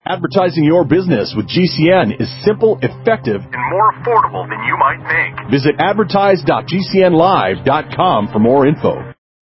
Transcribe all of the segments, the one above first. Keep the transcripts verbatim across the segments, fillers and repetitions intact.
Advertising your business with G C N is simple, effective, and more affordable than you might think. Visit advertise dot g c n live dot com for more info.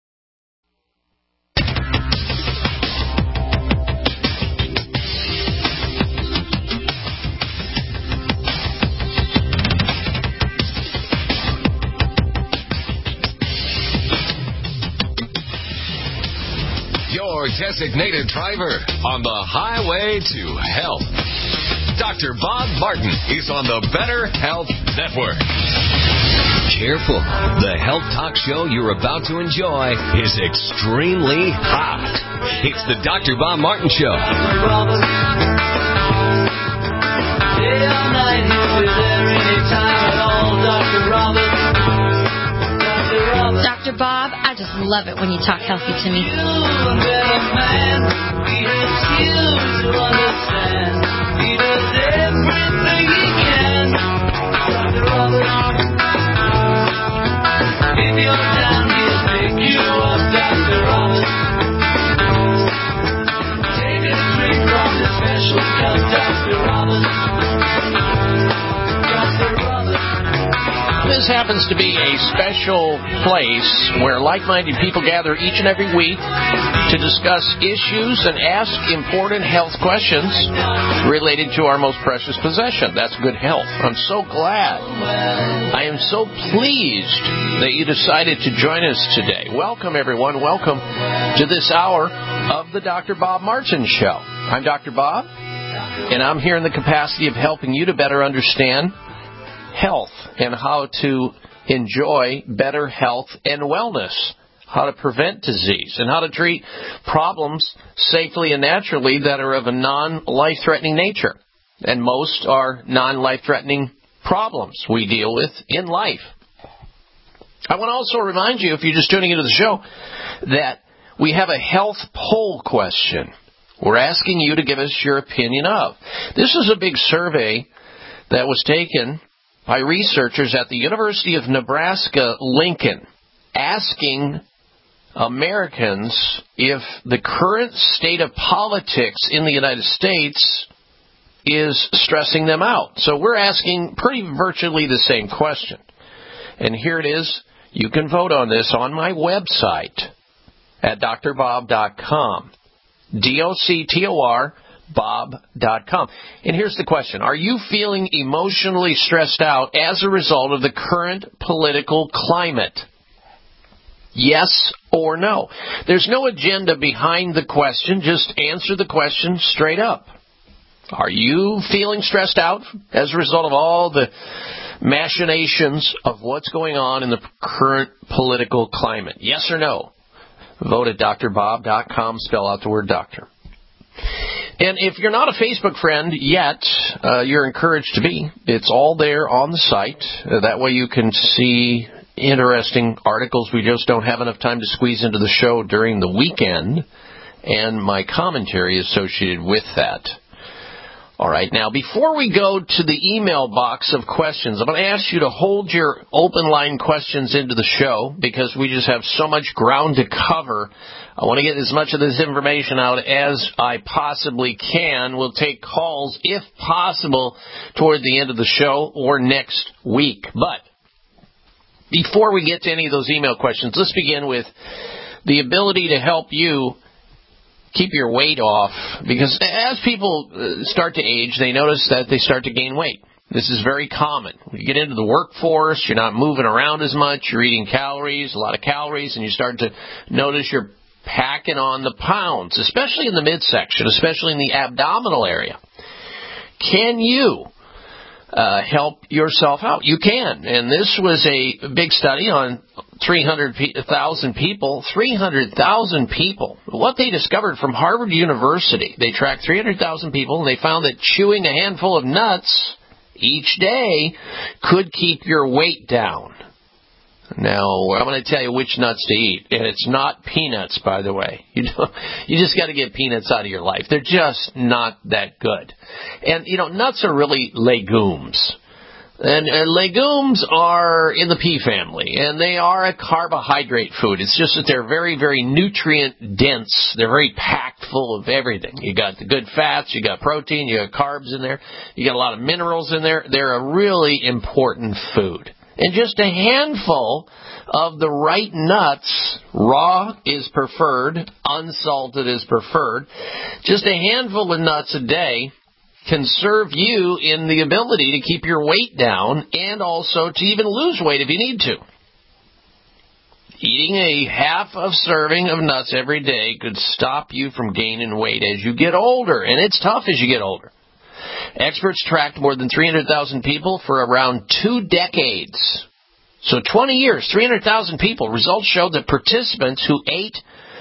Your designated driver on the highway to health. Doctor Bob Martin is on the Better Health Network. Careful. The health talk show you're about to enjoy is extremely hot. It's the Doctor Bob Martin Show. Day or night, he'll be there anytime at all, Doctor Robert. Doctor Bob, I just love it when you talk healthy to me. This happens to be a special place where like-minded people gather each and every week to discuss issues and ask important health questions related to our most precious possession. That's good health. I'm so glad. I am so pleased that you decided to join us today. Welcome, everyone. Welcome to this hour of the Doctor Bob Martin Show. I'm Doctor Bob, and I'm here in the capacity of helping you to better understand health and how to enjoy better health and wellness, how to prevent disease, and how to treat problems safely and naturally that are of a non-life-threatening nature. And most are non-life-threatening problems we deal with in life. I want to also remind you, if you're just tuning into the show, that we have a health poll question we're asking you to give us your opinion of. This is a big survey that was taken by researchers at the University of Nebraska-Lincoln, asking Americans if the current state of politics in the United States is stressing them out. So we're asking pretty virtually the same question. And here it is. You can vote on this on my website at d r bob dot com. D O C T O R bob dot com. And here's the question. Are you feeling emotionally stressed out as a result of the current political climate? Yes or no? There's no agenda behind the question. Just answer the question straight up. Are you feeling stressed out as a result of all the machinations of what's going on in the current political climate? Yes or no? Vote at d r bob dot com. Spell out the word doctor. And if you're not a Facebook friend yet, uh, you're encouraged to be. It's all there on the site. Uh, that way you can see interesting articles we just don't have enough time to squeeze into the show during the weekend, and my commentary associated with that. All right, now before we go to the email box of questions, I'm going to ask you to hold your open line questions into the show because we just have so much ground to cover. I want to get as much of this information out as I possibly can. We'll take calls, if possible, toward the end of the show or next week. But before we get to any of those email questions, let's begin with the ability to help you keep your weight off, because as people start to age, they notice that they start to gain weight. This is very common. When you get into the workforce, you're not moving around as much, you're eating calories, a lot of calories, and you start to notice you're packing on the pounds, especially in the midsection, especially in the abdominal area. Can you uh, help yourself out? You can. And this was a big study on three hundred thousand people. three hundred thousand people. What they discovered from Harvard University, they tracked three hundred thousand people, and they found that chewing a handful of nuts each day could keep your weight down. Now, I'm going to tell you which nuts to eat, and it's not peanuts, by the way. You know, you just got to get peanuts out of your life. They're just not that good. And, you know, nuts are really legumes. And, and legumes are in the pea family, and they are a carbohydrate food. It's just that they're very, very nutrient dense. They're very packed full of everything. You got the good fats, you got protein, you got carbs in there, you got a lot of minerals in there. They're a really important food. And just a handful of the right nuts, raw is preferred, unsalted is preferred. Just a handful of nuts a day can serve you in the ability to keep your weight down and also to even lose weight if you need to. Eating a half of serving of nuts every day could stop you from gaining weight as you get older, and it's tough as you get older. Experts tracked more than three hundred thousand people for around two decades. So twenty years, three hundred thousand people. Results showed that participants who ate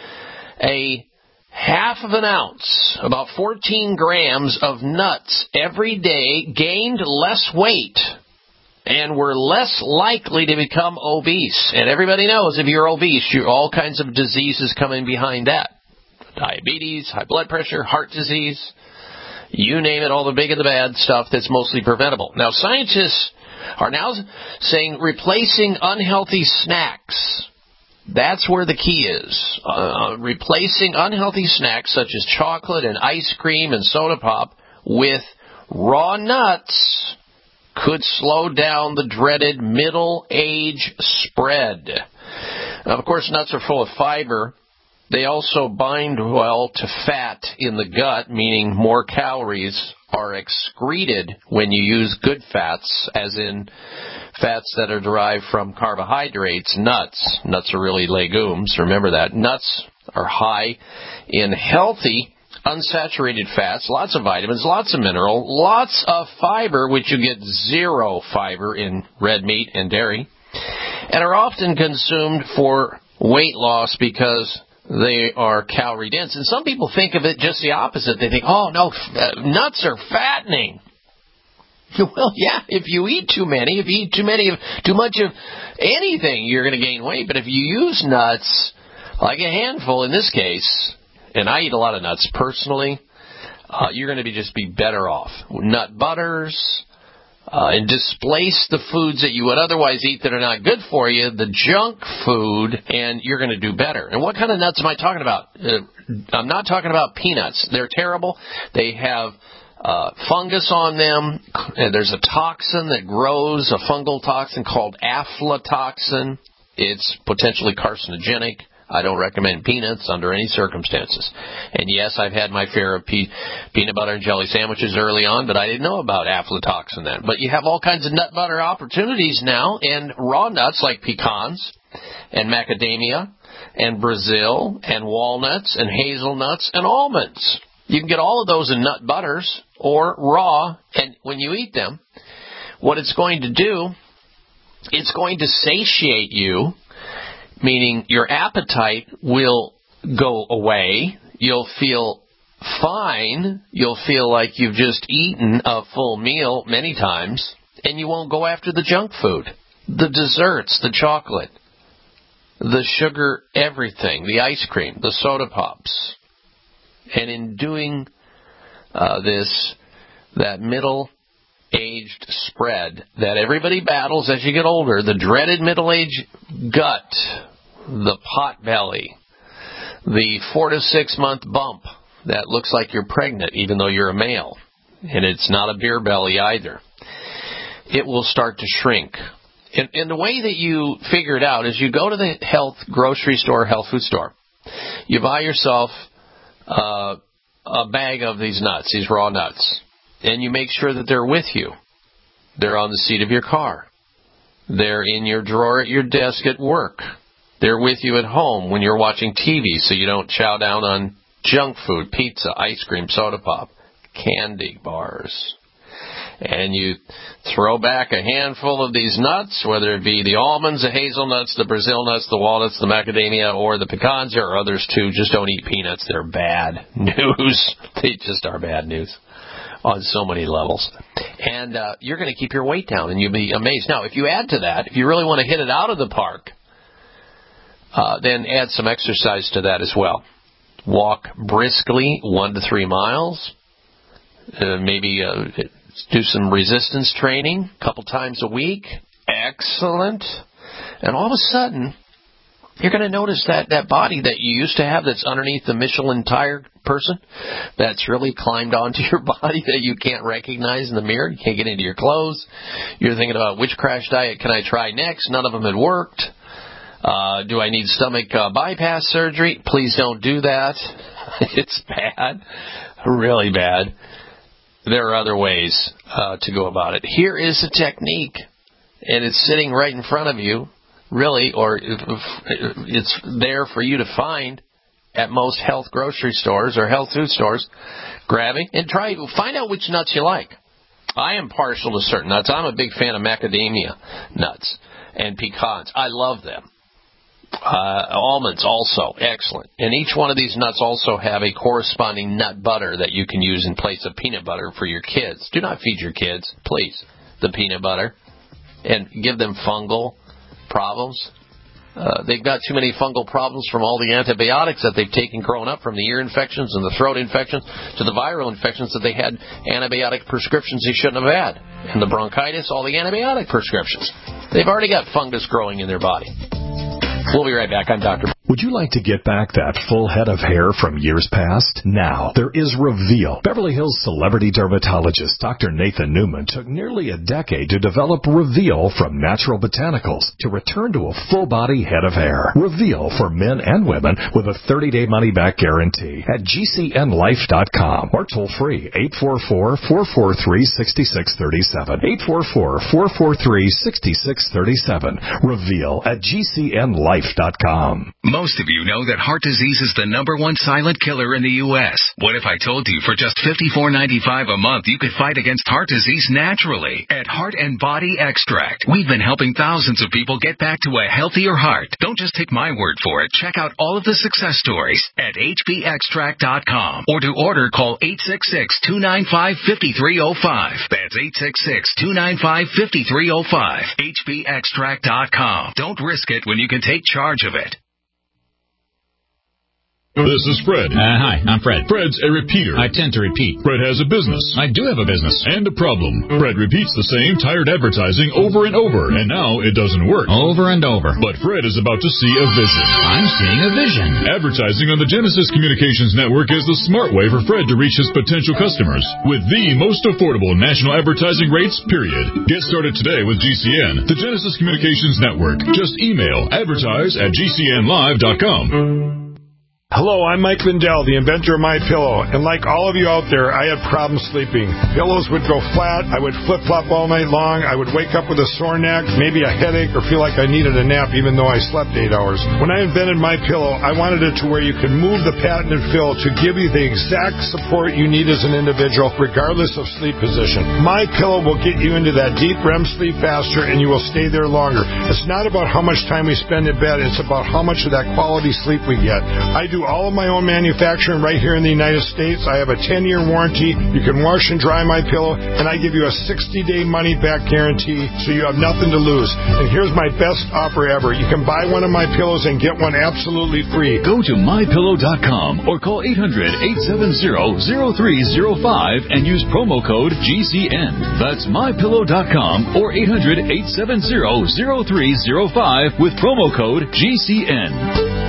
a half of an ounce, about fourteen grams of nuts every day, gained less weight and were less likely to become obese. And everybody knows if you're obese, you're all kinds of diseases coming behind that. Diabetes, high blood pressure, heart disease, you name it, all the big and the bad stuff that's mostly preventable. Now, scientists are now saying replacing unhealthy snacks, that's where the key is. Uh, replacing unhealthy snacks such as chocolate and ice cream and soda pop with raw nuts could slow down the dreaded middle age spread. Now, of course, nuts are full of fiber. They also bind well to fat in the gut, meaning more calories are excreted when you use good fats, as in fats that are derived from carbohydrates, nuts. Nuts are really legumes. Remember that. Nuts are high in healthy, unsaturated fats, lots of vitamins, lots of mineral, lots of fiber, which you get zero fiber in red meat and dairy, and are often consumed for weight loss because they are calorie dense. And some people think of it just the opposite. They think, oh, no, uh, nuts are fattening. Well, yeah, if you eat too many, if you eat too many of too much of anything, you're going to gain weight. But if you use nuts, like a handful in this case, and I eat a lot of nuts personally, uh, you're going to be just be better off. Nut butters, uh, and displace the foods that you would otherwise eat that are not good for you, the junk food, and you're going to do better. And what kind of nuts am I talking about? Uh, I'm not talking about peanuts. They're terrible. They have Uh, fungus on them, and there's a toxin that grows, a fungal toxin called aflatoxin. It's potentially carcinogenic. I don't recommend peanuts under any circumstances. And yes, I've had my fair of pe- peanut butter and jelly sandwiches early on, but I didn't know about aflatoxin then. But you have all kinds of nut butter opportunities now, and raw nuts like pecans and macadamia and Brazil and walnuts and hazelnuts and almonds. You can get all of those in nut butters or raw, and when you eat them, what it's going to do, it's going to satiate you, meaning your appetite will go away. You'll feel fine. You'll feel like you've just eaten a full meal many times, and you won't go after the junk food, the desserts, the chocolate, the sugar, everything, the ice cream, the soda pops. And in doing uh, this, that middle-aged spread that everybody battles as you get older, the dreaded middle-aged gut, the pot belly, the four to six month bump that looks like you're pregnant even though you're a male, and it's not a beer belly either, it will start to shrink. And, and the way that you figure it out is you go to the health grocery store, health food store, you buy yourself Uh, a bag of these nuts, these raw nuts, and you make sure that they're with you. They're on the seat of your car. They're in your drawer at your desk at work. They're with you at home when you're watching T V so you don't chow down on junk food, pizza, ice cream, soda pop, candy bars. And you throw back a handful of these nuts, whether it be the almonds, the hazelnuts, the Brazil nuts, the walnuts, the macadamia, or the pecans. There are others, too. Just don't eat peanuts. They're bad news. They just are bad news on so many levels. And uh, you're going to keep your weight down, and you'll be amazed. Now, if you add to that, if you really want to hit it out of the park, uh, then add some exercise to that as well. Walk briskly one to three miles. Uh, maybe... Uh, do some resistance training a couple times a week. Excellent. And all of a sudden, you're going to notice that that body that you used to have that's underneath the Michelin tire person, that's really climbed onto your body that you can't recognize in the mirror. You can't get into your clothes. You're thinking about which crash diet can I try next. None of them had worked. Uh, do I need stomach uh, bypass surgery? Please don't do that. It's bad. Really bad. There are other ways uh, to go about it. Here is a technique, and it's sitting right in front of you, really, or it's there for you to find at most health grocery stores or health food stores. Grabbing and try, find out which nuts you like. I am partial to certain nuts. I'm a big fan of macadamia nuts and pecans. I love them. Uh, almonds also, excellent. And each one of these nuts also have a corresponding nut butter that you can use in place of peanut butter for your kids. Do not feed your kids, please, the peanut butter and give them fungal problems. Uh, they've got too many fungal problems from all the antibiotics that they've taken growing up, from the ear infections and the throat infections to the viral infections that they had antibiotic prescriptions they shouldn't have had. And the bronchitis, all the antibiotic prescriptions. They've already got fungus growing in their body. We'll be right back. I'm Doctor Would you like to get back that full head of hair from years past? Now, there is Reveal. Beverly Hills celebrity dermatologist Doctor Nathan Newman took nearly a decade to develop Reveal from natural botanicals to return to a full-body head of hair. Reveal for men and women with a thirty-day money-back guarantee at G C N life dot com or toll-free eight four four, four four three, six six three seven. eight four four, four four three, six six three seven. Reveal at G C N life dot com. Most of you know that heart disease is the number one silent killer in the U S What if I told you for just fifty-four ninety-five a month you could fight against heart disease naturally at Heart and Body Extract? We've been helping thousands of people get back to a healthier heart. Don't just take my word for it. Check out all of the success stories at H B extract dot com, or to order, call eight six six, two nine five, five three zero five. That's eight six six, two nine five, five three zero five. H B extract dot com. Don't risk it when you can take charge of it. This is Fred. Uh, hi, I'm Fred. Fred's a repeater. I tend to repeat. Fred has a business. I do have a business. And a problem. Fred repeats the same tired advertising over and over, and now it doesn't work. Over and over. But Fred is about to see a vision. I'm seeing a vision. Advertising on the Genesis Communications Network is the smart way for Fred to reach his potential customers with the most affordable national advertising rates, period. Get started today with G C N, the Genesis Communications Network. Just email advertise at G C N live dot com. Hello, I'm Mike Lindell, the inventor of MyPillow, and like all of you out there, I had problems sleeping. Pillows would go flat, I would flip-flop all night long, I would wake up with a sore neck, maybe a headache, or feel like I needed a nap even though I slept eight hours. When I invented MyPillow, I wanted it to where you could move the patented fill to give you the exact support you need as an individual, regardless of sleep position. MyPillow will get you into that deep R E M sleep faster, and you will stay there longer. It's not about how much time we spend in bed, it's about how much of that quality sleep we get. I do all of my own manufacturing right here in the United States. I have a ten-year warranty. You can wash and dry my pillow, and I give you a sixty-day money-back guarantee, so you have nothing to lose. And here's my best offer ever. You can buy one of my pillows and get one absolutely free. Go to my pillow dot com or call eight hundred, eight seven zero, zero three zero five and use promo code G C N. That's my pillow dot com or eight hundred, eight seven zero, zero three zero five with promo code G C N.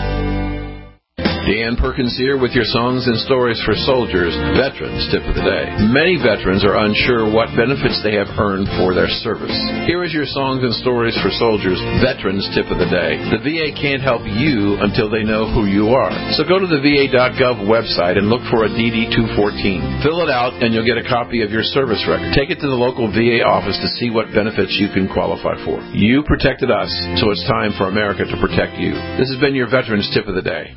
Dan Perkins here with your Songs and Stories for Soldiers Veterans Tip of the Day. Many veterans are unsure what benefits they have earned for their service. Here is your Songs and Stories for Soldiers Veterans Tip of the Day. The V A can't help you until they know who you are. So go to the V A dot gov website and look for a D D two fourteen. Fill it out and you'll get a copy of your service record. Take it to the local V A office to see what benefits you can qualify for. You protected us, so it's time for America to protect you. This has been your Veterans Tip of the Day.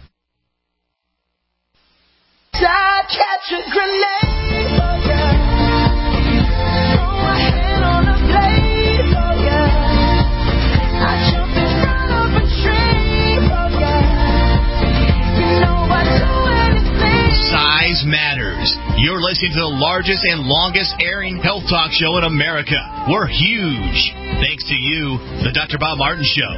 I catch a grenade for ya. Throw a hand on a blade for ya. I jump in front of a tree for ya. You know I do anything. Size matters. You're listening to the largest and longest airing health talk show in America. We're huge. Thanks to you, the Doctor Bob Martin Show.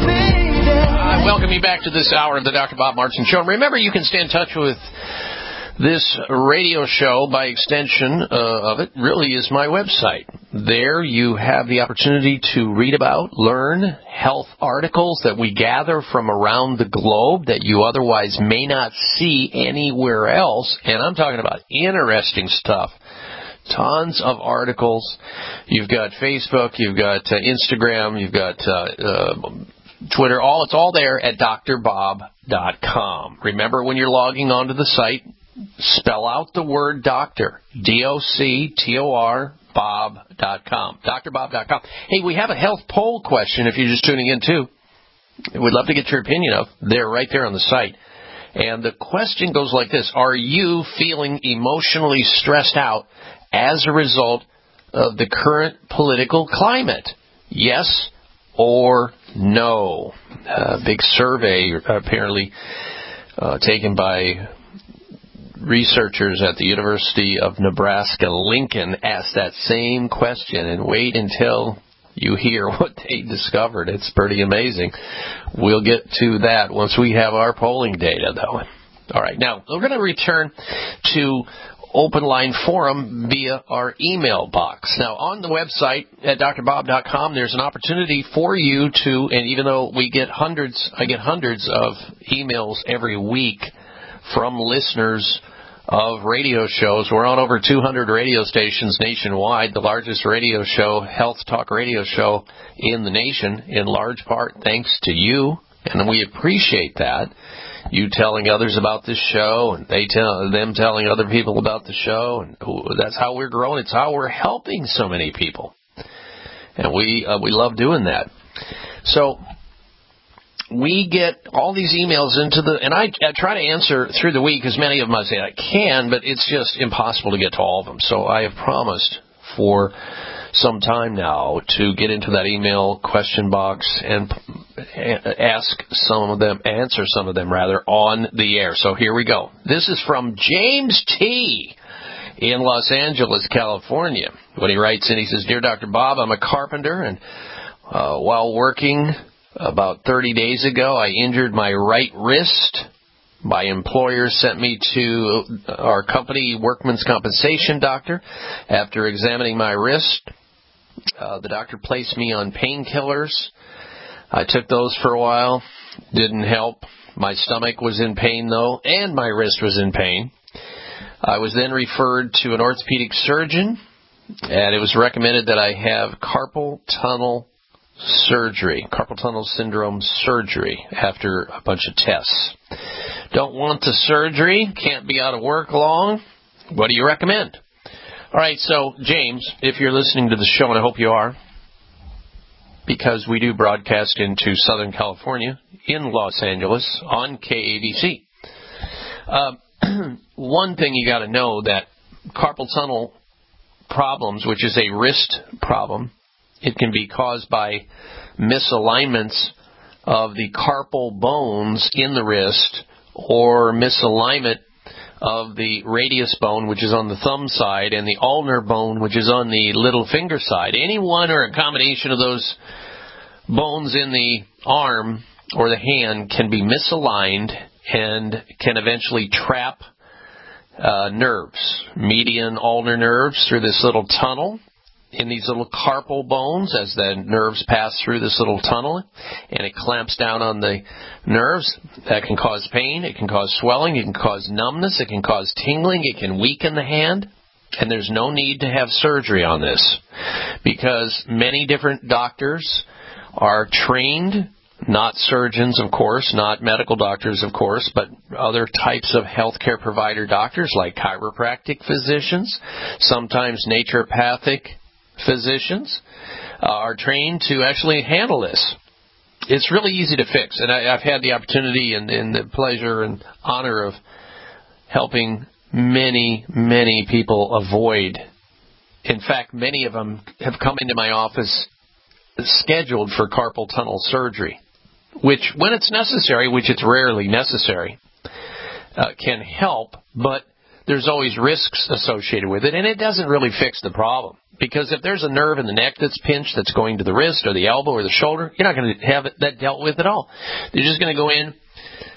I welcome you back to this hour of the Doctor Bob Martin Show. Remember, you can stay in touch with This radio show, by extension uh, of it, really is my website. There you have the opportunity to read about, learn health articles that we gather from around the globe that you otherwise may not see anywhere else. And I'm talking about interesting stuff. Tons of articles. You've got Facebook, you've got uh, Instagram, you've got uh, uh, Twitter. All it's all there at D R bob dot com. Remember, when you're logging onto the site, spell out the word doctor, D O C T O R, Bob dot com, D R bob dot com. Hey, we have a health poll question if you're just tuning in, too. We'd love to get your opinion of. They're right there on the site. And the question goes like this. Are you feeling emotionally stressed out as a result of the current political climate? Yes or no? A big survey apparently uh, taken by researchers at the University of Nebraska-Lincoln asked that same question, and wait until you hear what they discovered. It's pretty amazing. We'll get to that once we have our polling data, though. All right, now we're going to return to Open Line Forum via our email box. Now, on the website at D R bob dot com, there's an opportunity for you to, and even though we get hundreds, I get hundreds of emails every week from listeners of radio shows. We're on over two hundred radio stations nationwide, the largest radio show, health talk radio show in the nation, in large part thanks to you, and we appreciate that. You telling others about this show, and they tell them telling other people about the show, and that's how we're growing. It's how we're helping so many people, and we uh, we love doing that. So we get all these emails into the, and I, I try to answer through the week as many of them as I can, but it's just impossible to get to all of them. So I have promised for some time now to get into that email question box and ask some of them, answer some of them rather, on the air. So here we go. This is from James T. in Los Angeles, California. When he writes in, he says, "Dear Doctor Bob, I'm a carpenter, and uh, while working about thirty days ago, I injured my right wrist. My employer sent me to our company workman's compensation doctor. After examining my wrist, uh, the doctor placed me on painkillers. I took those for a while. Didn't help. My stomach was in pain, though, and my wrist was in pain. I was then referred to an orthopedic surgeon, and it was recommended that I have carpal tunnel surgery, carpal tunnel syndrome surgery, after a bunch of tests. Don't want the surgery, can't be out of work long. What do you recommend?" All right, so, James, if you're listening to the show, and I hope you are, because we do broadcast into Southern California, in Los Angeles, on K A B C. Uh, one thing you got to know, that carpal tunnel problems, which is a wrist problem, it can be caused by misalignments of the carpal bones in the wrist, or misalignment of the radius bone, which is on the thumb side, and the ulnar bone, which is on the little finger side. Any one or a combination of those bones in the arm or the hand can be misaligned and can eventually trap uh, nerves, median ulnar nerves, through this little tunnel in these little carpal bones as the nerves pass through this little tunnel, and it clamps down on the nerves. That can cause pain, it can cause swelling, it can cause numbness, it can cause tingling, it can weaken the hand, and there's no need to have surgery on this, because many different doctors are trained, not surgeons, of course, not medical doctors, of course, but other types of healthcare provider doctors like chiropractic physicians, sometimes naturopathic physicians, uh, are trained to actually handle this. It's really easy to fix, and I, I've had the opportunity and, and the pleasure and honor of helping many, many people avoid. In fact, many of them have come into my office scheduled for carpal tunnel surgery, which, when it's necessary, which it's rarely necessary, uh, can help, but there's always risks associated with it, and it doesn't really fix the problem. Because if there's a nerve in the neck that's pinched that's going to the wrist or the elbow or the shoulder, you're not going to have it, that dealt with at all. They're just going to go in,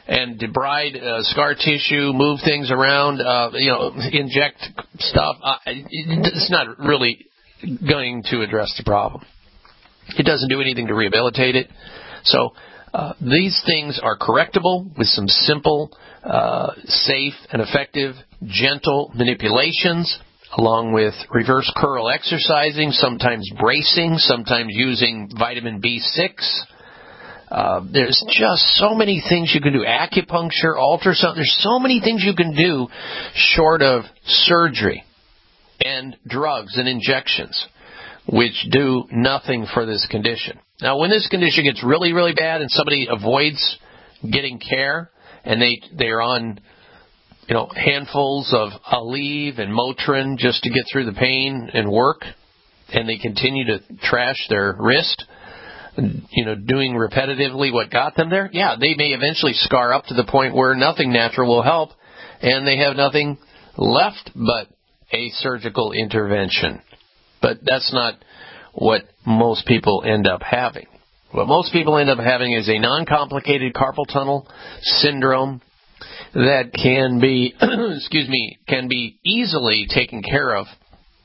and debride uh, scar tissue, move things around, uh, you know, inject stuff. Uh, it's not really going to address the problem. It doesn't do anything to rehabilitate it. So uh, these things are correctable with some simple, uh, safe, and effective, gentle manipulations, along with reverse curl exercising, sometimes bracing, sometimes using vitamin B six. Uh, there's just so many things you can do. Acupuncture, ultrasound. There's so many things you can do short of surgery and drugs and injections, which do nothing for this condition. Now, when this condition gets really, really bad and somebody avoids getting care and they, they're on, you know, handfuls of Aleve and Motrin just to get through the pain and work, and they continue to trash their wrist, you know, doing repetitively what got them there, yeah, they may eventually scar up to the point where nothing natural will help, and they have nothing left but a surgical intervention. But that's not what most people end up having. What most people end up having is a non-complicated carpal tunnel syndrome that can be, excuse me, can be easily taken care of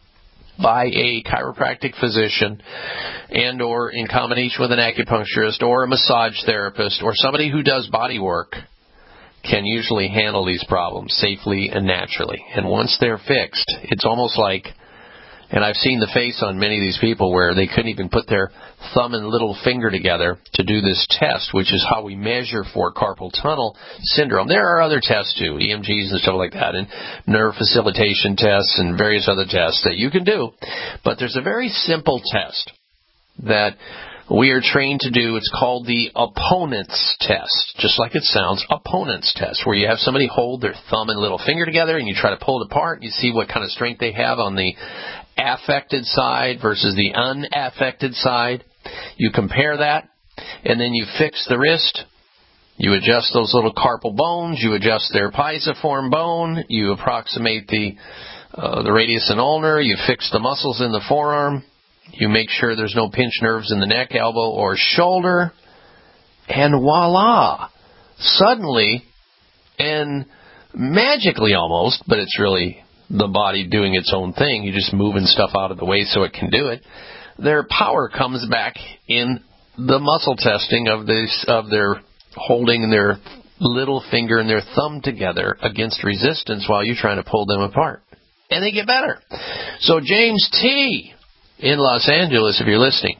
by a chiropractic physician and or in combination with an acupuncturist or a massage therapist or somebody who does body work can usually handle these problems safely and naturally. And once they're fixed, it's almost like, and I've seen the face on many of these people where they couldn't even put their thumb and little finger together to do this test, which is how we measure for carpal tunnel syndrome. There are other tests too, E M Gs and stuff like that, and nerve facilitation tests and various other tests that you can do. But there's a very simple test that we are trained to do. It's called the opponent's test, just like it sounds, opponent's test, where you have somebody hold their thumb and little finger together and you try to pull it apart and you see what kind of strength they have on the affected side versus the unaffected side. You compare that, and then you fix the wrist. You adjust those little carpal bones. You adjust their pisiform bone. You approximate the uh, the radius and ulnar. You fix the muscles in the forearm. You make sure there's no pinch nerves in the neck, elbow, or shoulder. And voila! Suddenly, and magically almost, but it's really the body doing its own thing. You're just moving stuff out of the way so it can do it. Their power comes back in the muscle testing of this, of their holding their little finger and their thumb together against resistance while you're trying to pull them apart. And they get better. So James T. in Los Angeles, if you're listening,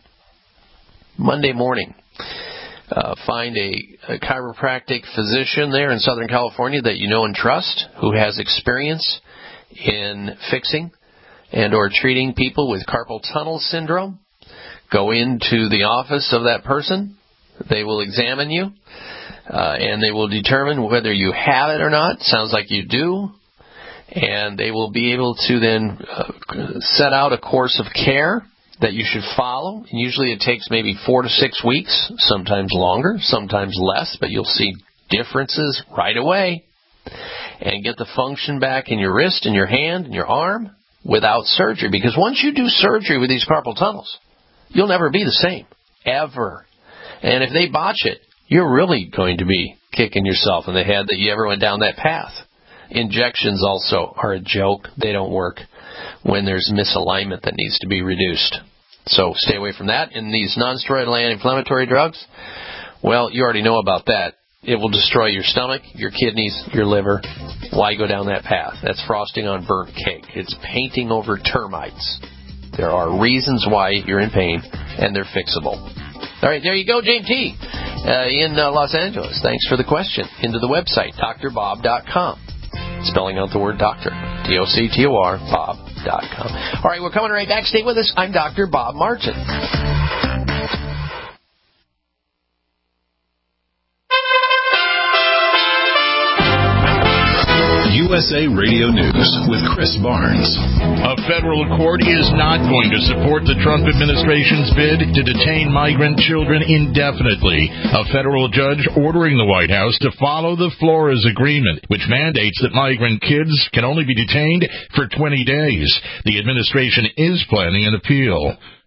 Monday morning, uh, find a, a chiropractic physician there in Southern California that you know and trust who has experience in fixing and or treating people with carpal tunnel syndrome. Go into the office of that person. They will examine you, uh, and they will determine whether you have it or not. Sounds like you do. And they will be able to then uh, set out a course of care that you should follow. And usually it takes maybe four to six weeks, sometimes longer, sometimes less, but you'll see differences right away. And get the function back in your wrist and your hand and your arm without surgery. Because once you do surgery with these carpal tunnels, you'll never be the same, ever. And if they botch it, you're really going to be kicking yourself in the head that you ever went down that path. Injections also are a joke. They don't work when there's misalignment that needs to be reduced. So stay away from that. And these non-steroidal anti-inflammatory drugs, well, you already know about that. It will destroy your stomach, your kidneys, your liver. Why go down that path? That's frosting on burnt cake. It's painting over termites. There are reasons why you're in pain, and they're fixable. All right, there you go, James T. Uh, in uh, Los Angeles. Thanks for the question. Into the website, D R bob dot com. Spelling out the word doctor. D O C T O R, Bob dot com. All right, we're coming right back. Stay with us. I'm Doctor Bob Martin. U S A Radio News with Chris Barnes. A federal court is not going to support the Trump administration's bid to detain migrant children indefinitely. A federal judge ordering the White House to follow the Flores Agreement, which mandates that migrant kids can only be detained for twenty days. The administration is planning an appeal.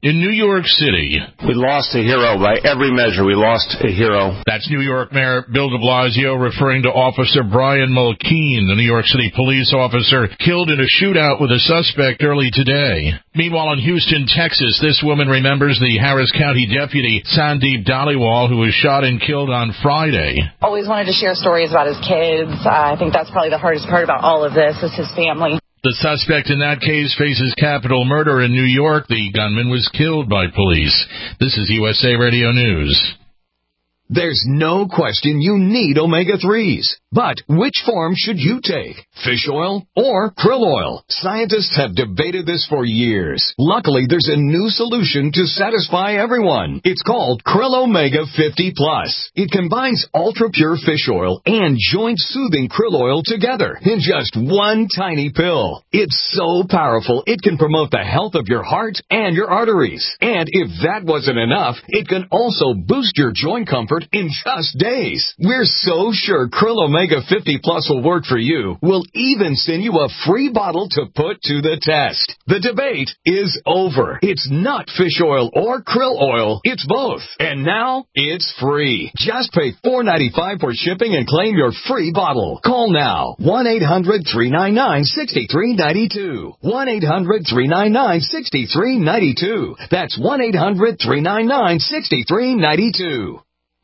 In New York City, we lost a hero by every measure. We lost a hero. That's New York Mayor Bill de Blasio referring to Officer Brian Mulkeen, the New York City police officer killed in a shootout with a suspect early today. Meanwhile, in Houston, Texas, this woman remembers the Harris County deputy, Sandeep Dhaliwal, who was shot and killed on Friday. Always wanted to share stories about his kids. Uh, I think that's probably the hardest part about all of this is his family. The suspect in that case faces capital murder in New York. The gunman was killed by police. This is U S A Radio News. There's no question you need omega threes. But which form should you take? Fish oil or krill oil? Scientists have debated this for years. Luckily, there's a new solution to satisfy everyone. It's called Krill Omega fifty plus. It combines ultra-pure fish oil and joint-soothing krill oil together in just one tiny pill. It's so powerful, it can promote the health of your heart and your arteries. And if that wasn't enough, it can also boost your joint comfort in just days. We're so sure Krill Omega fifty plus will work for you. We'll even send you a free bottle to put to the test. The debate is over. It's not fish oil or krill oil. It's both. And now it's free. Just pay four dollars and ninety-five cents for shipping and claim your free bottle. Call now. one eight hundred three nine nine six three nine two. one eight hundred three nine nine six three nine two. That's one eight hundred three nine nine six three nine two.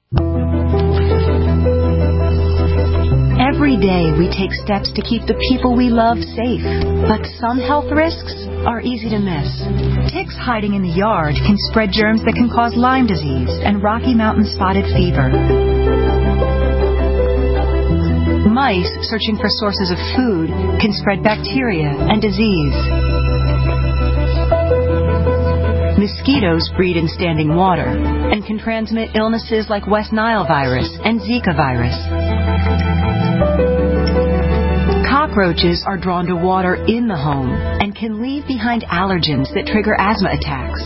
Every day we take steps to keep the people we love safe, but some health risks are easy to miss. Ticks hiding in the yard can spread germs that can cause Lyme disease and Rocky Mountain spotted fever. Mice searching for sources of food can spread bacteria and disease. Mosquitoes breed in standing water and can transmit illnesses like West Nile virus and Zika virus. Cockroaches are drawn to water in the home and can leave behind allergens that trigger asthma attacks.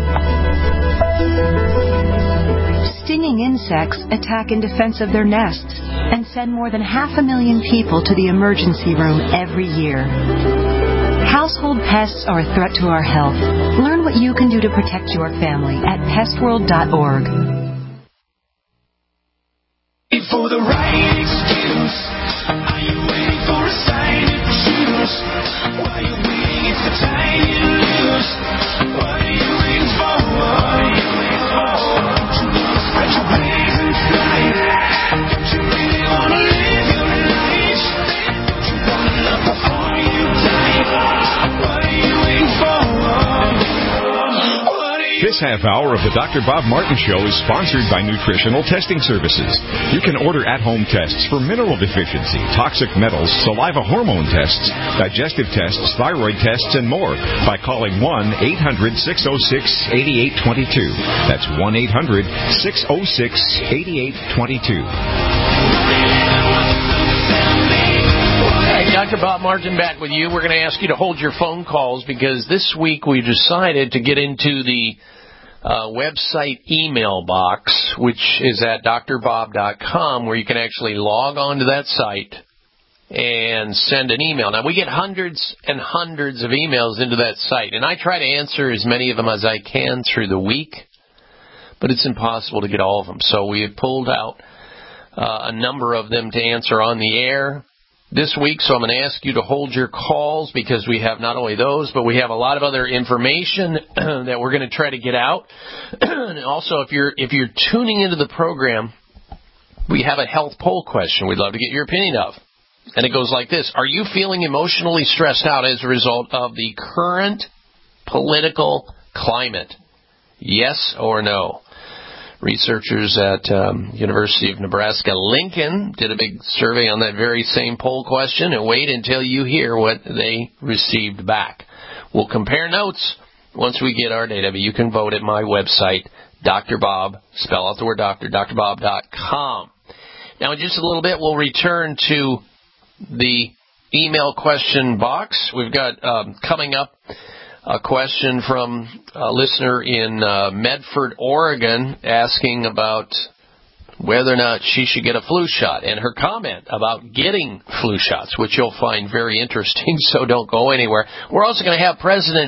Stinging insects attack in defense of their nests and send more than half a million people to the emergency room every year. Household pests are a threat to our health. Learn what you can do to protect your family at pest world dot org. For the right excuse, are you waiting for a sign to choose? While you're waiting, it's the time you lose. What are you waiting for? What are you waiting for? Don't you want to spread your wings and fly? Don't you really want to live your life? Don't you want to love before you die? What are you waiting for? This half hour of the Doctor Bob Martin Show is sponsored by Nutritional Testing Services. You can order at-home tests for mineral deficiency, toxic metals, saliva hormone tests, digestive tests, thyroid tests, and more by calling one eight hundred six oh six eight eight two two. That's one eight hundred six oh six eight eight two two. Doctor Bob Martin back with you. We're going to ask you to hold your phone calls because this week we decided to get into the uh, website email box, which is at D R bob dot com, where you can actually log on to that site and send an email. Now, we get hundreds and hundreds of emails into that site, and I try to answer as many of them as I can through the week, but it's impossible to get all of them. So we have pulled out uh, a number of them to answer on the air this week, so I'm going to ask you to hold your calls because we have not only those, but we have a lot of other information that we're going to try to get out. And also, if you're if you're tuning into the program, we have a health poll question we'd love to get your opinion of. And it goes like this: are you feeling emotionally stressed out as a result of the current political climate? Yes or no? Researchers at um, University of Nebraska-Lincoln did a big survey on that very same poll question, and wait until you hear what they received back. We'll compare notes once we get our data, but you can vote at my website, Doctor Bob, spell out the word doctor, D R bob dot com. Now, in just a little bit, we'll return to the email question box. We've got um, coming up a question from a listener in uh, Medford, Oregon, asking about whether or not she should get a flu shot, and her comment about getting flu shots, which you'll find very interesting, so don't go anywhere. We're also going to have President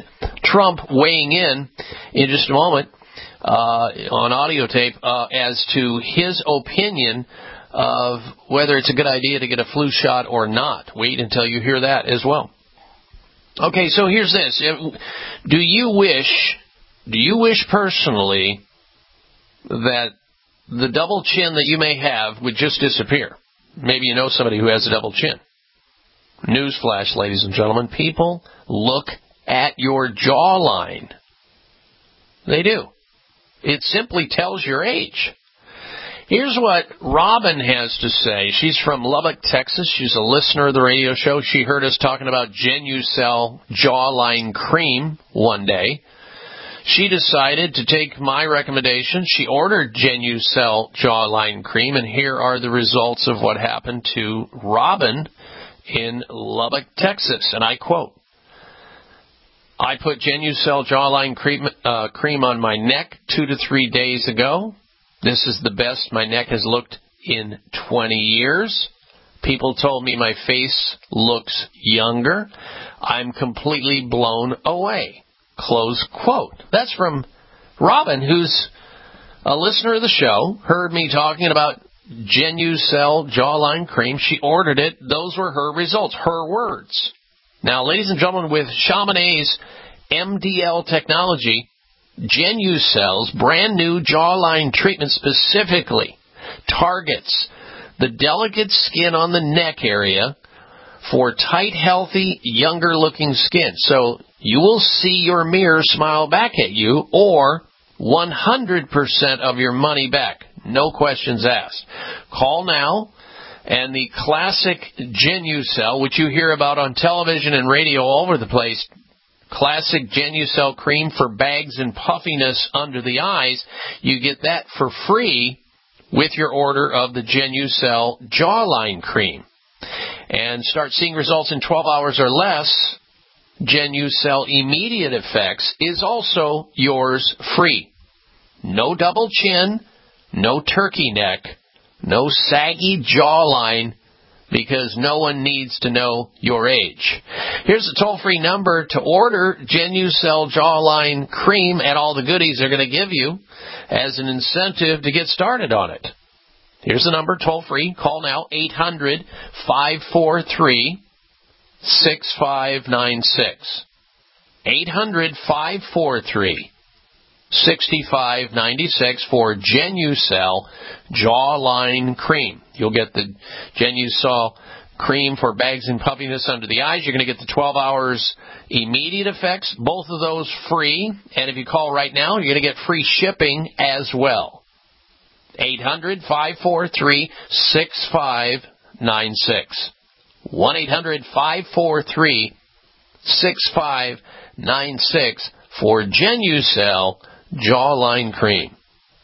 Trump weighing in in just a moment uh, on audio tape uh, as to his opinion of whether it's a good idea to get a flu shot or not. Wait until you hear that as well. Okay, so here's this. Do you wish, do you wish personally that the double chin that you may have would just disappear? Maybe you know somebody who has a double chin. Newsflash, ladies and gentlemen, people look at your jawline. They do. It simply tells your age. Here's what Robin has to say. She's from Lubbock, Texas. She's a listener of the radio show. She heard us talking about Genucel jawline cream one day. She decided to take my recommendation. She ordered Genucel jawline cream, and here are the results of what happened to Robin in Lubbock, Texas. And I quote, I put Genucel jawline cream, uh, cream on my neck two to three days ago. This is the best my neck has looked in twenty years. People told me my face looks younger. I'm completely blown away. Close quote. That's from Robin, who's a listener of the show, heard me talking about Genucel jawline cream. She ordered it. Those were her results, her words. Now, ladies and gentlemen, with Chamonix's M D L technology, Genucel's brand new jawline treatment specifically targets the delicate skin on the neck area for tight, healthy, younger-looking skin. So you will see your mirror smile back at you, or one hundred percent of your money back. No questions asked. Call now, and the classic Genucel, which you hear about on television and radio all over the place, classic Genucel cream for bags and puffiness under the eyes, you get that for free with your order of the Genucel jawline cream. And start seeing results in twelve hours or less. Genucel Immediate Effects is also yours free. No double chin, no turkey neck, no saggy jawline, because no one needs to know your age. Here's a toll-free number to order Genucel jawline cream and all the goodies they're going to give you as an incentive to get started on it. Here's the number, toll-free. Call now, eight hundred, five four three, six five nine six. eight hundred, five four three, six five nine six for Genucel jawline cream. You'll get the Genucel cream for bags and puffiness under the eyes. You're going to get the twelve hours immediate effects, both of those free. And if you call right now, you're going to get free shipping as well. eight hundred, five four three, six five nine six. one eight hundred, five four three, six five nine six for Genucel jawline cream.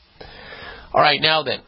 All right, now then,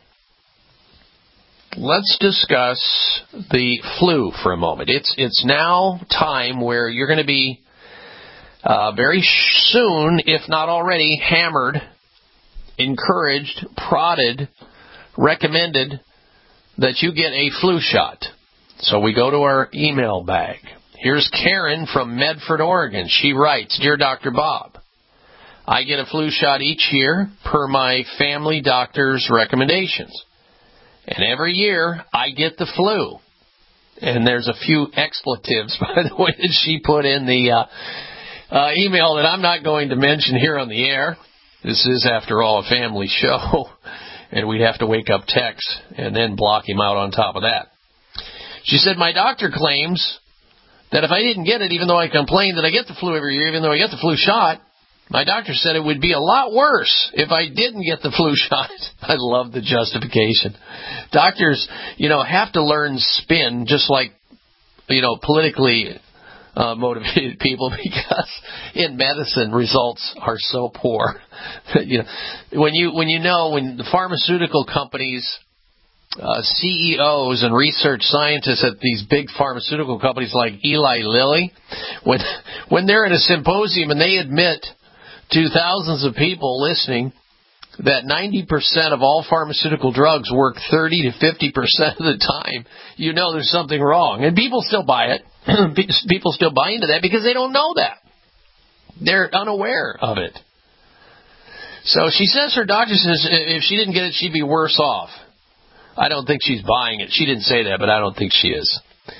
let's discuss the flu for a moment. It's it's now time where you're going to be uh, very soon, if not already, hammered, encouraged, prodded, recommended that you get a flu shot. So we go to our email bag. Here's Karen from Medford, Oregon. She writes, Dear Doctor Bob, I get a flu shot each year per my family doctor's recommendations. And every year I get the flu. And there's a few expletives, by the way, that she put in the uh, uh, email that I'm not going to mention here on the air. This is, after all, a family show, and we'd have to wake up Tex and then block him out on top of that. She said, my doctor claims that if I didn't get it, even though I complained that I get the flu every year, even though I get the flu shot, my doctor said it would be a lot worse if I didn't get the flu shot. I love the justification. Doctors, you know, have to learn spin just like, you know, politically uh, motivated people, because in medicine results are so poor. you know, when you when you know when the pharmaceutical companies, uh, C E Os and research scientists at these big pharmaceutical companies like Eli Lilly, when when they're in a symposium and they admit to thousands of people listening that ninety percent of all pharmaceutical drugs work thirty to fifty percent of the time, you know there's something wrong. And people still buy it. People still buy into that because they don't know that. They're unaware of it. So she says her doctor says if she didn't get it, she'd be worse off. I don't think she's buying it. She didn't say that, but I don't think she is.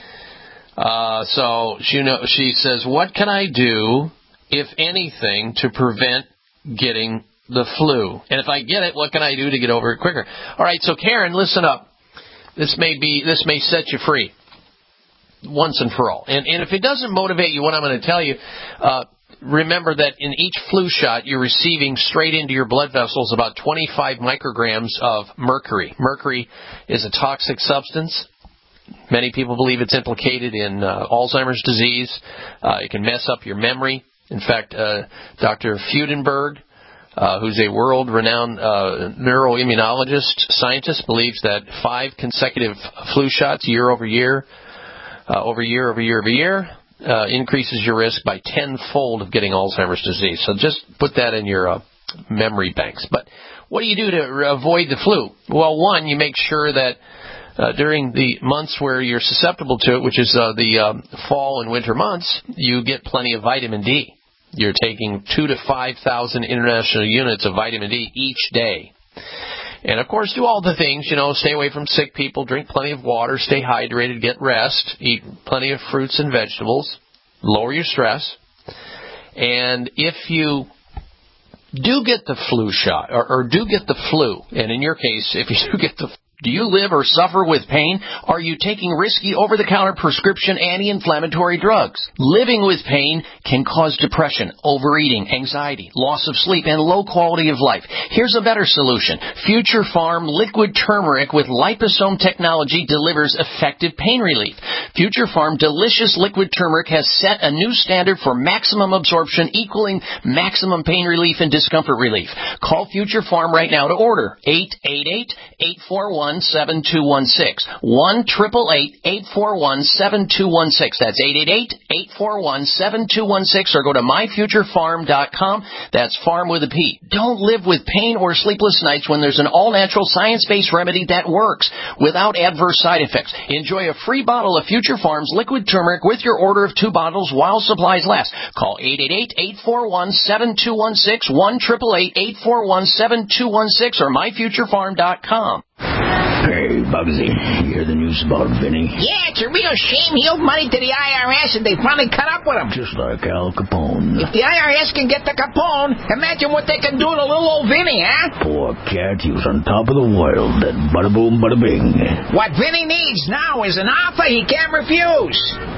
Uh, so she, know, she says, what can I do, if anything, to prevent getting the flu? And if I get it, what can I do to get over it quicker? All right, so Karen, listen up. This may be this may set you free once and for all. And, and if it doesn't motivate you, what I'm going to tell you, uh, remember that in each flu shot, you're receiving straight into your blood vessels about twenty-five micrograms of mercury. Mercury is a toxic substance. Many people believe it's implicated in uh, Alzheimer's disease. Uh, it can mess up your memory. In fact, uh, Doctor Freudenberg, uh, who's a world-renowned uh, neuroimmunologist scientist, believes that five consecutive flu shots year over year, uh, over year over year over year, uh, increases your risk by tenfold of getting Alzheimer's disease. So just put that in your uh, memory banks. But what do you do to avoid the flu? Well, one, you make sure that Uh, during the months where you're susceptible to it, which is uh, the um, fall and winter months, you get plenty of vitamin D. You're taking two to five thousand international units of vitamin D each day. And, of course, do all the things, you know, stay away from sick people, drink plenty of water, stay hydrated, get rest, eat plenty of fruits and vegetables, lower your stress. And if you do get the flu shot, or, or do get the flu, and in your case, if you do get the do you live or suffer with pain? Are you taking risky over-the-counter prescription anti-inflammatory drugs? Living with pain can cause depression, overeating, anxiety, loss of sleep, and low quality of life. Here's a better solution. Future Farm liquid turmeric with liposome technology delivers effective pain relief. Future Farm delicious liquid turmeric has set a new standard for maximum absorption, equaling maximum pain relief and discomfort relief. Call Future Farm right now to order. eight eight eight, eight four one, seven two one six. one eight eight eight, eight four one, seven two one six. That's eight eight eight, eight four one, seven two one six, or go to my future farm dot com. That's farm with a P. Don't live with pain or sleepless nights when there's an all-natural science-based remedy that works without adverse side effects. Enjoy a free bottle of Future Farm's liquid turmeric with your order of two bottles while supplies last. Call eight eight eight, eight four one, seven two one six, one eight eight eight, eight four one, seven two one six, or my future farm dot com. Hey, Bugsy, you hear the news about Vinny? Yeah, it's a real shame he owed money to the I R S and they finally cut up with him. Just like Al Capone. If the I R S can get the Capone, imagine what they can do to little old Vinny, huh? Poor cat, he was on top of the world, then bada boom, bada bing. What Vinny needs now is an offer he can't refuse.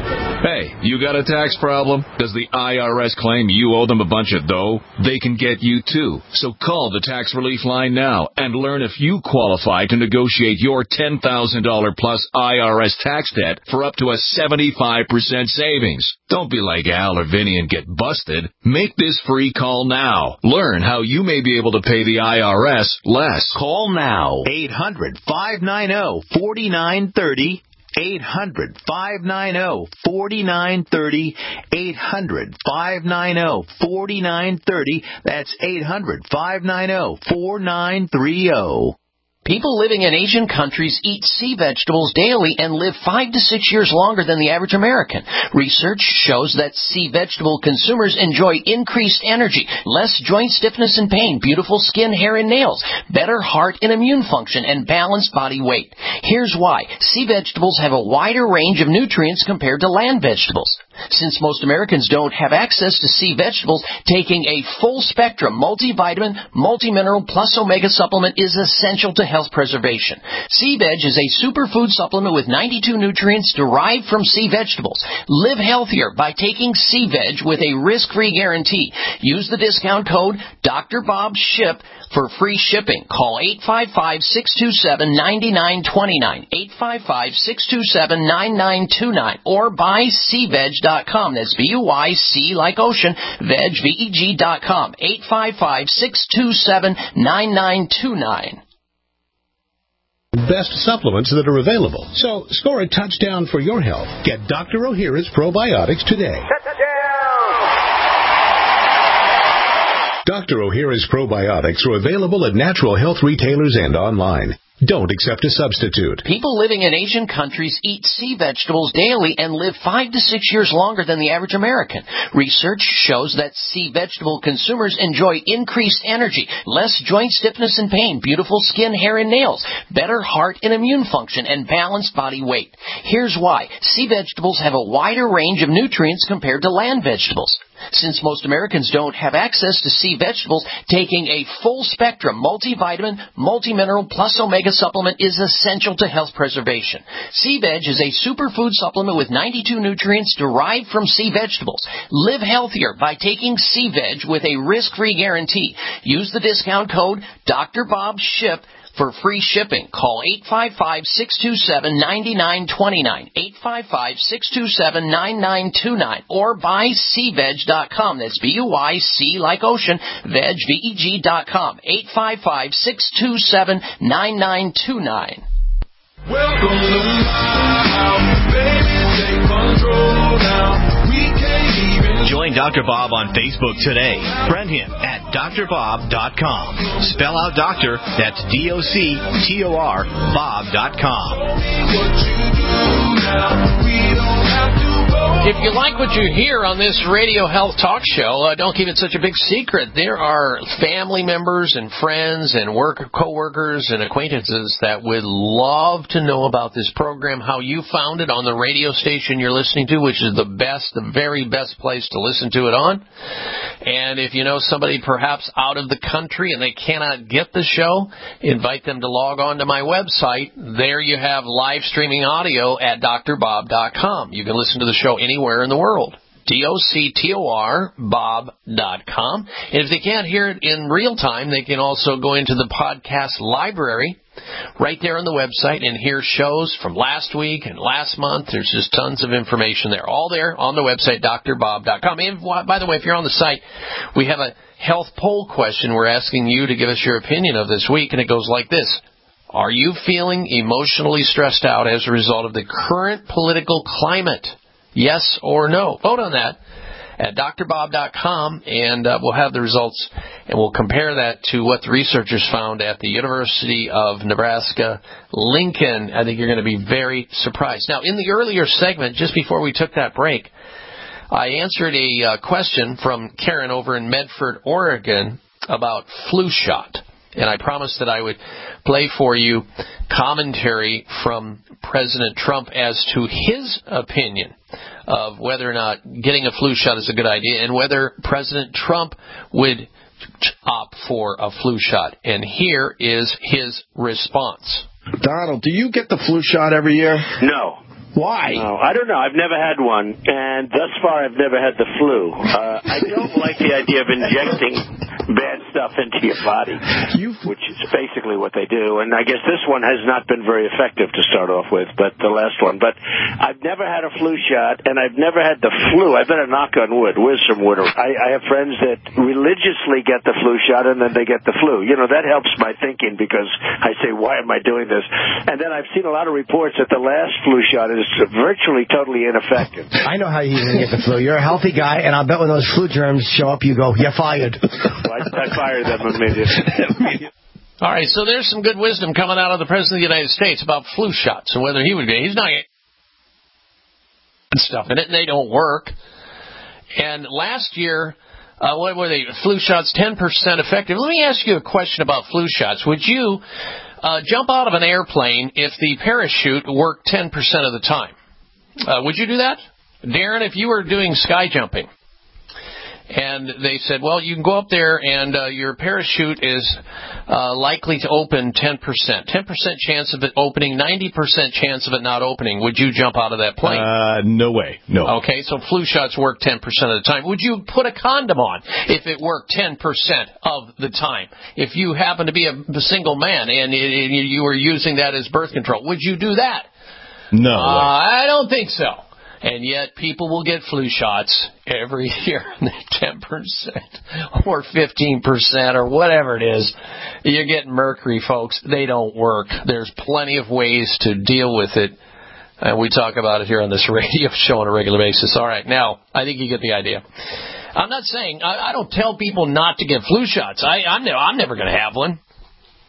Hey, you got a tax problem? Does the I R S claim you owe them a bunch of dough? They can get you too. So call the Tax Relief Line now and learn if you qualify to negotiate your ten thousand dollars plus I R S tax debt for up to a seventy-five percent savings. Don't be like Al or Vinny and get busted. Make this free call now. Learn how you may be able to pay the I R S less. Call now. eight hundred, five nine zero, four nine three zero. eight hundred, five nine zero, four nine three zero. eight hundred, five nine zero, four nine three zero. That's eight hundred, five nine zero, four nine three zero. People living in Asian countries eat sea vegetables daily and live five to six years longer than the average American. Research shows that sea vegetable consumers enjoy increased energy, less joint stiffness and pain, beautiful skin, hair, and nails, better heart and immune function, and balanced body weight. Here's why. Sea vegetables have a wider range of nutrients compared to land vegetables. Since most Americans don't have access to sea vegetables, taking a full-spectrum multivitamin, multimineral, plus omega supplement is essential to health preservation. Sea Veg is a superfood supplement with ninety-two nutrients derived from sea vegetables. Live healthier by taking Sea Veg with a risk-free guarantee. Use the discount code Doctor Bob Ship for free shipping. Call eight five five, six two seven, nine nine two nine, eight five five, six two seven, nine nine two nine, or buy sea veg dot com. That's B U Y C like ocean, veg, V E G dot com. eight five five, six two seven, nine nine two nine. Best supplements that are available. So score a touchdown for your health. Get Doctor O'Hara's Probiotics today. Doctor O'Hara's Probiotics are available at natural health retailers and online. Don't accept a substitute. People living in Asian countries eat sea vegetables daily and live five to six years longer than the average American. Research shows that sea vegetable consumers enjoy increased energy, less joint stiffness and pain, beautiful skin, hair, and nails, better heart and immune function, and balanced body weight. Here's why. Sea vegetables have a wider range of nutrients compared to land vegetables. Since most Americans don't have access to sea vegetables, taking a full-spectrum multivitamin, multimineral, plus omega supplement is essential to health preservation. Sea Veg is a superfood supplement with ninety-two nutrients derived from sea vegetables. Live healthier by taking Sea Veg with a risk-free guarantee. Use the discount code Doctor Bob Ship for free shipping. Call eight five five, six two seven, nine nine two nine, eight five five, six two seven, nine nine two nine, or buy sea veg dot com. That's B U I C like ocean, veg, V E G dot com, eight five five, six two seven, nine nine two nine. Welcome to my house, baby, take control now. We can't even... Join Doctor Bob on Facebook today. Friend him at D R bob dot com. Spell out doctor, that's D O C T O R, Bob dot com. If you like what you hear on this radio health talk show, uh, don't keep it such a big secret. There are family members and friends and work co-workers and acquaintances that would love to know about this program, how you found it on the radio station you're listening to, which is the best, the very best place to listen to it on. And if you know somebody perhaps out of the country and they cannot get the show, invite them to log on to my website. There you have live streaming audio at D R bob dot com. You can listen to the show anywhere in the world. D O C T O R, Bob dot com. And if they can't hear it in real time, they can also go into the podcast library right there on the website and hear shows from last week and last month. There's just tons of information there. All there on the website, D R bob dot com. And by the way, if you're on the site, we have a health poll question we're asking you to give us your opinion of this week, and it goes like this. Are you feeling emotionally stressed out as a result of the current political climate? Yes or no? Vote on that at D R bob dot com, and uh, we'll have the results, and we'll compare that to what the researchers found at the University of Nebraska, Lincoln. I think you're going to be very surprised. Now, in the earlier segment, just before we took that break, I answered a uh, question from Karen over in Medford, Oregon, about flu shot. And I promised that I would play for you commentary from President Trump as to his opinion of whether or not getting a flu shot is a good idea and whether President Trump would opt for a flu shot. And here is his response. Donald, do you get the flu shot every year? No. Why? No, I don't know. I've never had one, and thus far I've never had the flu. Uh, I don't like the idea of injecting bad stuff into your body, which is basically what they do. And I guess this one has not been very effective to start off with, but the last one. But I've never had a flu shot, and I've never had the flu. I better knock on wood. Where's some wood? I, I have friends that religiously get the flu shot, and then they get the flu. You know, that helps my thinking because I say, why am I doing this? And then I've seen a lot of reports that the last flu shot is virtually totally ineffective. I know how you're going to get the flu. You're a healthy guy, and I'll bet when those flu germs show up, you go, you're fired. Well, I, I fired them immediately. All right, so there's some good wisdom coming out of the President of the United States about flu shots and whether he would be. He's not getting stuff in it, and they don't work. And last year, uh, what were they? Flu shots, ten percent effective. Let me ask you a question about flu shots. Would you Uh, jump out of an airplane if the parachute worked ten percent of the time? Uh, would you do that? Darren, if you were doing sky jumping, and they said, well, you can go up there and uh, your parachute is uh, likely to open ten percent. ten percent chance of it opening, ninety percent chance of it not opening. Would you jump out of that plane? Uh, no way. No. Okay, so flu shots work ten percent of the time. Would you put a condom on if it worked ten percent of the time? If you happen to be a, a single man and it, it, you were using that as birth control, would you do that? No uh, way. I don't think so. And yet people will get flu shots every year, ten percent or fifteen percent or whatever it is. You're getting mercury, folks. They don't work. There's plenty of ways to deal with it. And we talk about it here on this radio show on a regular basis. All right, now, I think you get the idea. I'm not saying, I, I don't tell people not to get flu shots. I, I'm, ne- I'm never going to have one.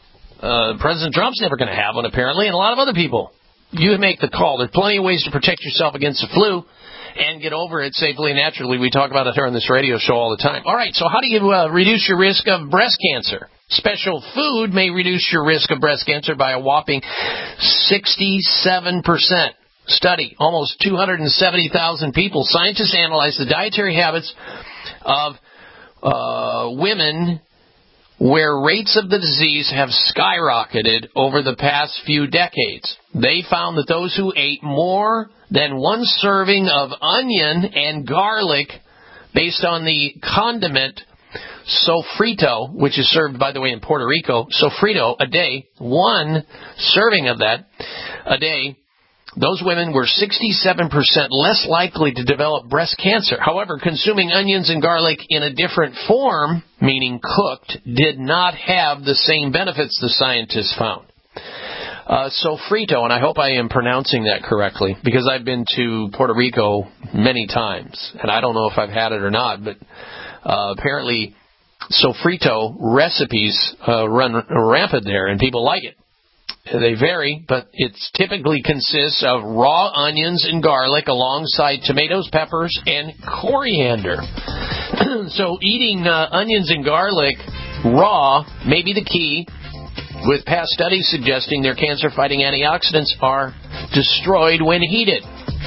Uh, President Trump's never going to have one, apparently, and a lot of other people. You make the call. There's plenty of ways to protect yourself against the flu and get over it safely and naturally. We talk about it here on this radio show all the time. All right, so how do you uh, reduce your risk of breast cancer? Special food may reduce your risk of breast cancer by a whopping sixty-seven percent. Study, almost two hundred seventy thousand people. Scientists analyzed the dietary habits of uh, women where rates of the disease have skyrocketed over the past few decades. They found that those who ate more than one serving of onion and garlic based on the condiment sofrito, which is served, by the way, in Puerto Rico, sofrito a day, one serving of that a day, those women were sixty-seven percent less likely to develop breast cancer. However, consuming onions and garlic in a different form, meaning cooked, did not have the same benefits the scientists found. Uh, sofrito, and I hope I am pronouncing that correctly, because I've been to Puerto Rico many times, and I don't know if I've had it or not, but uh, apparently sofrito recipes uh, run rampant there, and people like it. They vary, but it typically consists of raw onions and garlic alongside tomatoes, peppers, and coriander. So eating uh, onions and garlic raw may be the key, with past studies suggesting their cancer-fighting antioxidants are destroyed when heated.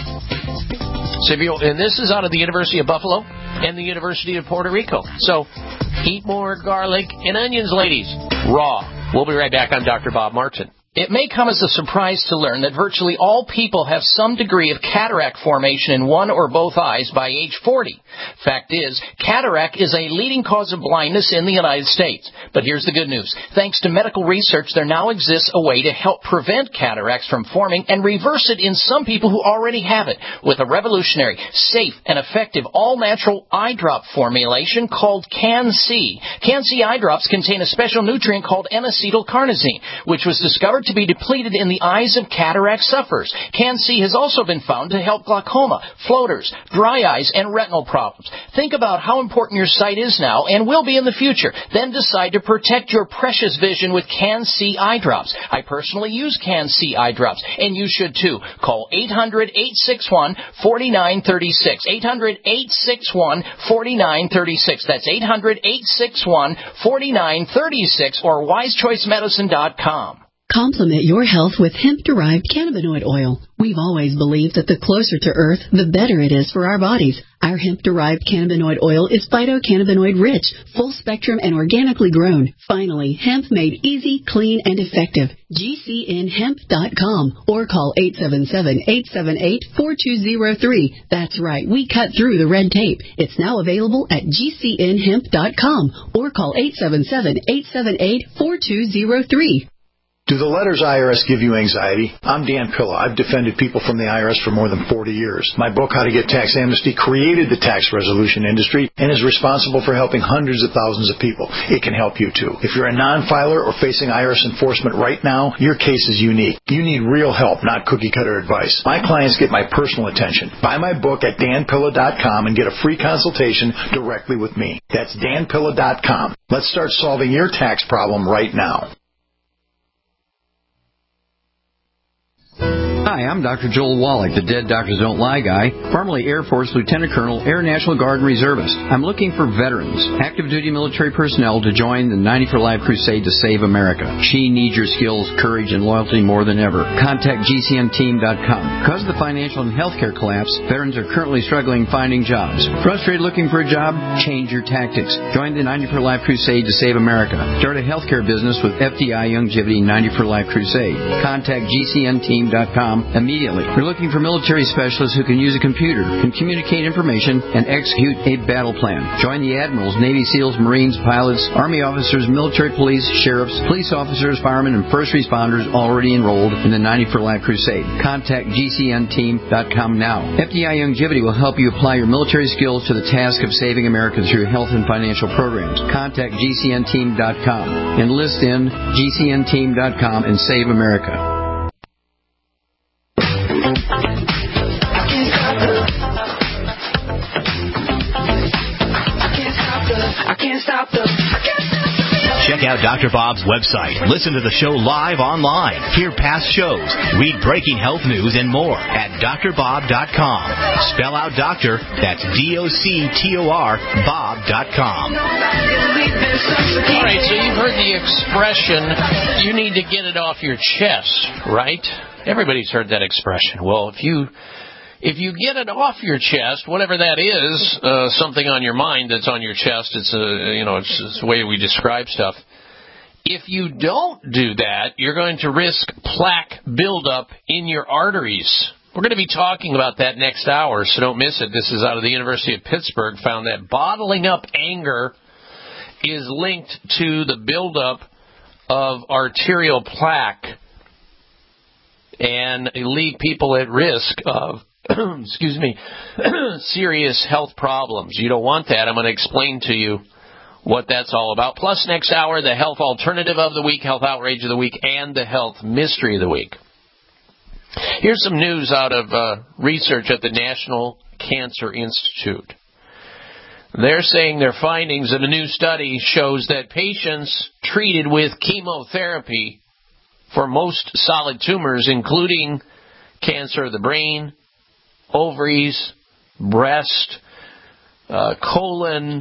So if you, and this is out of the University of Buffalo and the University of Puerto Rico. So eat more garlic and onions, ladies, raw. We'll be right back. I'm Doctor Bob Martin. It may come as a surprise to learn that virtually all people have some degree of cataract formation in one or both eyes by age forty. Fact is, cataract is a leading cause of blindness in the United States. But here's the good news. Thanks to medical research, there now exists a way to help prevent cataracts from forming and reverse it in some people who already have it with a revolutionary, safe, and effective all-natural eye drop formulation called Can-C. Can-C eye drops contain a special nutrient called N-acetylcarnosine, which was discovered to be depleted in the eyes of cataract sufferers. Can-C has also been found to help glaucoma, floaters, dry eyes, and retinal problems. Think about how important your sight is now and will be in the future. Then decide to protect your precious vision with Can-C eye drops. I personally use Can-C eye drops, and you should too. Call eight hundred, eight six one, four nine three six. eight hundred, eight six one, four nine three six. That's eight hundred, eight six one, four nine three six or wise choice medicine dot com. Complement your health with hemp-derived cannabinoid oil. We've always believed that the closer to Earth, the better it is for our bodies. Our hemp-derived cannabinoid oil is phytocannabinoid-rich, full-spectrum, and organically grown. Finally, hemp made easy, clean, and effective. G C N hemp dot com or call eight seven seven, eight seven eight, four two zero three. That's right, we cut through the red tape. It's now available at G C N hemp dot com or call eight seven seven, eight seven eight, four two zero three. Do the letters I R S give you anxiety? I'm Dan Pilla. I've defended people from the I R S for more than forty years. My book, How to Get Tax Amnesty, created the tax resolution industry and is responsible for helping hundreds of thousands of people. It can help you, too. If you're a non-filer or facing I R S enforcement right now, your case is unique. You need real help, not cookie-cutter advice. My clients get my personal attention. Buy my book at dan pilla dot com and get a free consultation directly with me. That's dan pilla dot com. Let's start solving your tax problem right now. Hi, I'm Doctor Joel Wallach, the Dead Doctors Don't Lie guy, formerly Air Force Lieutenant Colonel, Air National Guard Reservist. I'm looking for veterans, active duty military personnel to join the ninety for Life crusade to save America. She needs your skills, courage, and loyalty more than ever. Contact G C N team dot com. Because of the financial and healthcare collapse, veterans are currently struggling finding jobs. Frustrated looking for a job? Change your tactics. Join the ninety for Life crusade to save America. Start a healthcare business with F D I Youngevity ninety for Life crusade. Contact G C N team dot com immediately. We're looking for military specialists who can use a computer, can communicate information, and execute a battle plan. Join the admirals, Navy SEALs, Marines, pilots, Army officers, military police, sheriffs, police officers, firemen, and first responders already enrolled in the ninety for Life crusade. Contact G C N team dot com now. F D I Youngevity will help you apply your military skills to the task of saving America through health and financial programs. Contact G C N team dot com. Enlist in G C N team dot com and save America. Check out Doctor Bob's website. Listen to the show live online. Hear past shows. Read breaking health news and more at D R bob dot com. Spell out doctor, that's D O C T O R, bob dot com. All right, so you've heard the expression, you need to get it off your chest, right? Everybody's heard that expression. Well, if you if you get it off your chest, whatever that is, uh, something on your mind that's on your chest, it's a, you know, it's, it's the way we describe stuff. If you don't do that, you're going to risk plaque buildup in your arteries. We're going to be talking about that next hour, so don't miss it. This is out of the University of Pittsburgh, found that bottling up anger is linked to the buildup of arterial plaque and leave people at risk of, excuse me, serious health problems. You don't want that. I'm going to explain to you what that's all about. Plus, next hour, the health alternative of the week, health outrage of the week, and the health mystery of the week. Here's some news out of uh, research at the National Cancer Institute. They're saying their findings of a new study shows that patients treated with chemotherapy for most solid tumors, including cancer of the brain, ovaries, breast, uh, colon,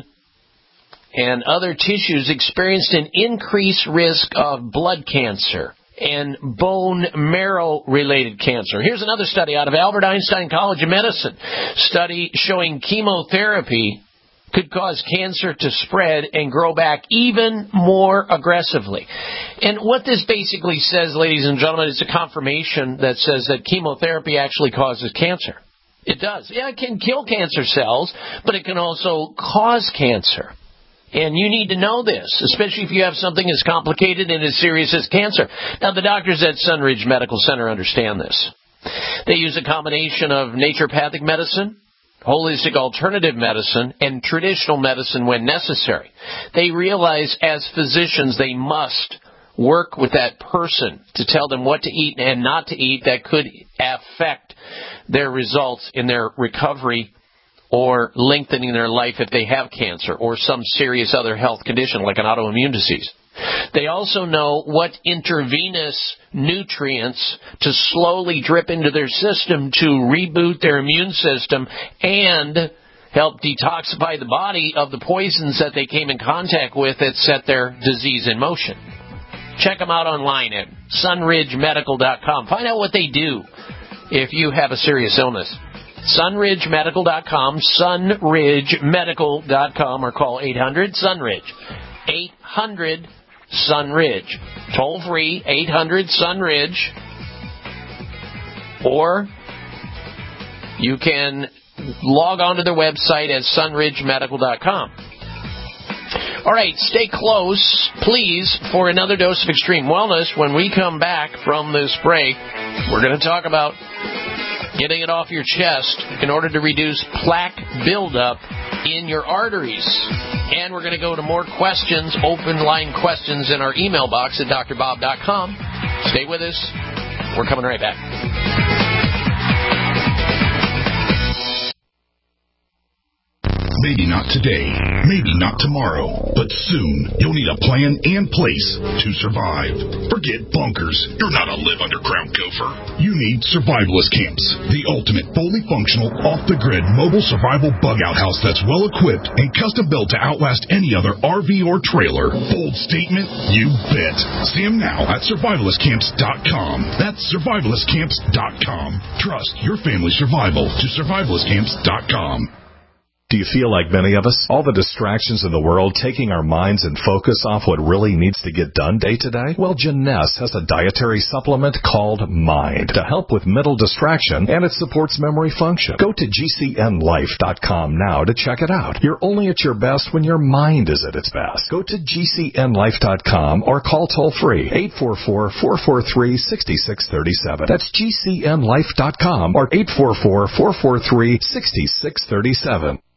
and other tissues, experienced an increased risk of blood cancer and bone marrow-related cancer. Here's another study out of Albert Einstein College of Medicine. Study showing chemotherapy could cause cancer to spread and grow back even more aggressively. And what this basically says, ladies and gentlemen, is a confirmation that says that chemotherapy actually causes cancer. It does. Yeah, it can kill cancer cells, but it can also cause cancer. And you need to know this, especially if you have something as complicated and as serious as cancer. Now, the doctors at Sunridge Medical Center understand this. They use a combination of naturopathic medicine, holistic alternative medicine, and traditional medicine when necessary. They realize as physicians they must work with that person to tell them what to eat and not to eat that could affect their results in their recovery or lengthening their life if they have cancer or some serious other health condition like an autoimmune disease. They also know what intravenous nutrients to slowly drip into their system to reboot their immune system and help detoxify the body of the poisons that they came in contact with that set their disease in motion. Check them out online at sunridge medical dot com. Find out what they do if you have a serious illness. sunridge medical dot com, sunridge medical dot com, or call eight hundred sunridge. eight hundred sunridge. Toll free, eight hundred sunridge. Or you can log on to their website at sunridge medical dot com. All right, stay close, please, for another dose of Extreme Wellness. When we come back from this break, we're going to talk about getting it off your chest in order to reduce plaque buildup in your arteries. And we're going to go to more questions, open line questions in our email box at D R bob dot com. Stay with us. We're coming right back. Maybe not today, maybe not tomorrow, but soon you'll need a plan and place to survive. Forget bunkers. You're not a live underground gopher. You need survivalist camps, the ultimate fully functional, off-the-grid mobile survival bug-out house that's well-equipped and custom-built to outlast any other R V or trailer. Bold statement? You bet. See them now at survivalist camps dot com. That's survivalist camps dot com. Trust your family's survival to survivalist camps dot com. Do you feel like many of us? All the distractions in the world taking our minds and focus off what really needs to get done day to day? Well, Jeunesse has a dietary supplement called Mind to help with mental distraction, and it supports memory function. Go to G C N life dot com now to check it out. You're only at your best when your mind is at its best. Go to G C N life dot com or call toll-free eight four four, four four three, six six three seven. That's G C N life dot com or eight four four, four four three, six six three seven.